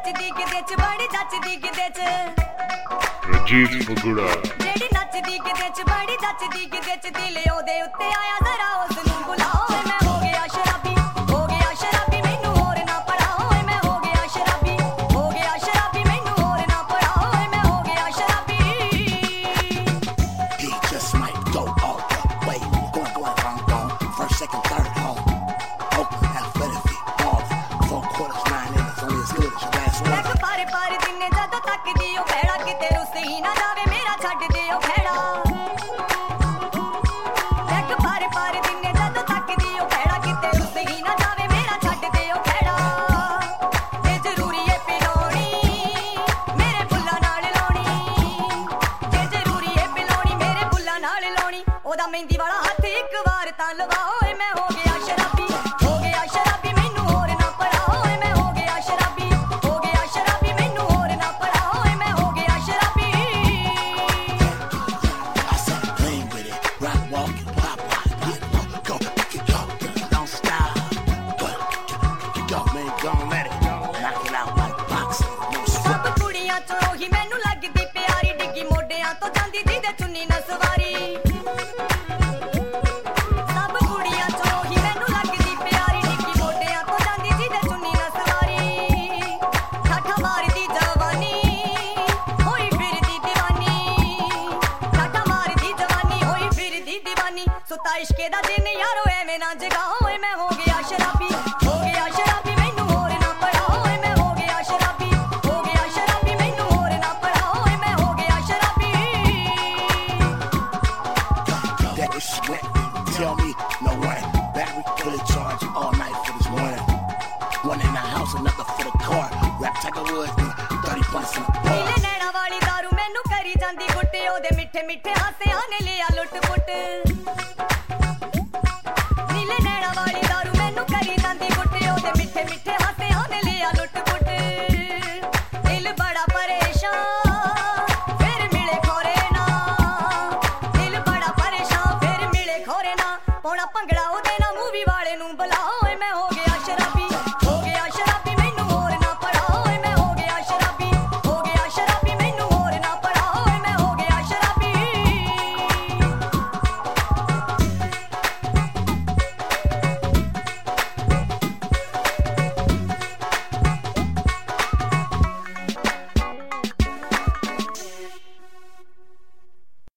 ਨੱਚਦੀ ਕਿਦੇ ਚ ਬੜੀ ਜੱਚਦੀ ਕਿਦੇ ਚ ਰਜੀਤ ਫਗੂੜਾ ਜਿਹੜੀ ਨੱਚਦੀ ਕਿਦੇ ਚ ਬੜੀ ਜੱਚਦੀ ਕਿਦੇ ਚ ਦਿਲ ਉਹਦੇ ਉੱਤੇ ਆਇਆ ਜ਼ਰਾ ਉਸ ਨੂੰ ਬੁਲਾਓ ਮੈਂ ਹੋ ਗਿਆ ਸ਼ਰਾਬੀ ਮੈਨੂੰ ਹੋਰ ਨਾ ਪੜਾਓ ਮੈਂ ਹੋ ਗਿਆ ਸ਼ਰਾਬੀ ਮੈਨੂੰ ਹੋਰ ਨਾ ਪੜਾਓ ਮੈਂ ਹੋ ਗਿਆ ਸ਼ਰਾਬੀ He just might go all the way. Going, first, second, third, home. Oakland, athletic, ball. 4 quarters, 9 innings, only as good as your last one. ਲੱਗ ਪਾਰੇ ਪਾਰੇ ਦਿਨੇ ਜਦੋਂ ਤੱਕਦੀ ਉਹ ਭੈੜਾ ਕਿਤੇ ਰੁੱਸ ਹੀ ਨਾ ਜਾਵੇ ਮੇਰਾ ਛੱਡ ਦੇ ਉਹ ਭੈੜਾ ਲੱਗ ਪਾਰੇ ਪਾਰੇ ਦਿਨੇ ਜਦੋਂ ਤੱਕਦੀ ਉਹ ਭੈੜਾ ਕਿਤੇ ਰੁੱਸ ਹੀ ਨਾ ਜਾਵੇ ਮੇਰਾ ਛੱਡ ਦੇ ਉਹ ਭੈੜਾ ਇਹ ਜ਼ਰੂਰੀ ਏ ਪਿਲਾਉਣੀ ਮੇਰੇ ਬੁੱਲਾਂ ਨਾਲ ਲਾਉਣੀ ਇਹ ਜ਼ਰੂਰੀ ਏ ਪਿਲਾਉਣੀ ਮੇਰੇ ਬੁੱਲਾਂ ਨਾਲ ਲਾਉਣੀ ਉਹਦਾ ਮਹਿੰਦੀ ਵਾਲਾ ਹੱਥ ਇੱਕ ਵਾਰ ਤਾਂ ਲਵਾਓ ਏ ਮੈਂ ਹੋ ਗਿਆ ਸ਼ਰਾਬੀ ਮੈਨੂੰ ਹੋਰ ਨਾ ਪੜਾਓ ਏ ਮੈਂ ਹੋ ਗਿਆ ਸ਼ਰਾਬੀ ਮੈਨੂੰ ਹੋਰ ਨਾ ਪੜਾਓ ਏ ਮੈਂ ਹੋ ਗਿਆ ਸ਼ਰਾਬੀ I said, lean with it, rock, walk, pop, get low, go, don't stop. Go, man, gon' let it go. Knock it out like boxing, no sweat. ਸਭ ਕੁੜੀਆਂ ਚੋਂ ਉਹੀ ਮੈਨੂੰ ਲੱਗਦੀ ਪਿਆਰੀ ਡਿੱਗੀ ਮੋਢਿਆਂ ਤੋਂ ਜਾਂਦੀ ਜਿਹਦੇ ਚੁੰਨੀ ਨਾ ਸਵਾਰੀ ਸਭ ਕੁੜੀਆਂ ਚੋਂ ਉਹੀ ਮੈਨੂੰ ਲੱਗਦੀ ਪਿਆਰੀ ਡਿੱਗੀ ਮੋਢਿਆਂ ਤੋਂ ਜਾਂਦੀ ਜਿਹਦੇ ਚੁੰਨੀ ਨਾ ਸਵਾਰੀ ਠਾਠਾ ਮਾਰਦੀ ਜਵਾਨੀ ਹੋਈ ਫਿਰਦੀ ਦੀਵਾਨੀ ਠਾਠਾ ਮਾਰਦੀ ਜਵਾਨੀ ਹੋਈ ਫਿਰਦੀ ਦੀਵਾਨੀ ਸੁੱਤਾ ਇਸ਼ਕੇ ਦਾ ਦਿਨ ਯਾਰੋ ਐਵੇਂ ਨਾ ਜਗਾਓ ਏ ਮੈਂ ਹੋ ਗਿਆ ਸ਼ਰਾਬੀ ਮੈਨੂੰ ਹੋਰ ਨਾ ਪੜਾਓ ਏ ਮੈਂ ਹੋ ਗਿਆ ਸ਼ਰਾਬੀ ਮੈਨੂੰ ਹੋਰ ਨਾ ਪੜਾਓ ਏ ਮੈਂ ਹੋ ਗਿਆ ਸ਼ਰਾਬੀ That is sweat. Tell me, no one. Battery fully charged all night for this morning. One in the house, another for the car. Rap Tiger Woods, 30 bucks in the bar. ਨੀਲੇ ਨੈਣਾ ਵਾਲੀ ਦਾਰੂ ਮੈਨੂੰ ਕਰੀ ਜਾਂਦੀ ਗੁੱਟ ਉਹਦੇ ਮਿੱਠੇ ਮਿੱਠੇ ਹਾਸਿਆਂ ਨੇ ਲਿਆ ਲੁੱਟ ਪੁੱਟ ਨੀਲੇ ਨੈਣਾ ਵਾਲੀ ਦਾਰੂ ਮੈਨੂੰ ਕਰੀ ਜਾਂਦੀ ਗੁੱਟ ਉਹਦੇ ਮਿੱਠੇ ਮਿੱਠੇ ਹਾਸਿਆਂ ਨੇ ਲਿਆ ਲੁੱਟ ਪੁੱਟ ਦਿਲ ਬੜਾ ਪਰੇਸ਼ਾਨ ਫਿਰ ਮਿਲੇ ਖੋਰੇ ਨਾ ਦਿਲ ਬੜਾ ਪਰੇਸ਼ਾਨ ਫਿਰ ਮਿਲੇ ਖੋਰੇ ਨਾ ਪੌਣਾ ਭੰਗੜਾ ਉਹਦੇ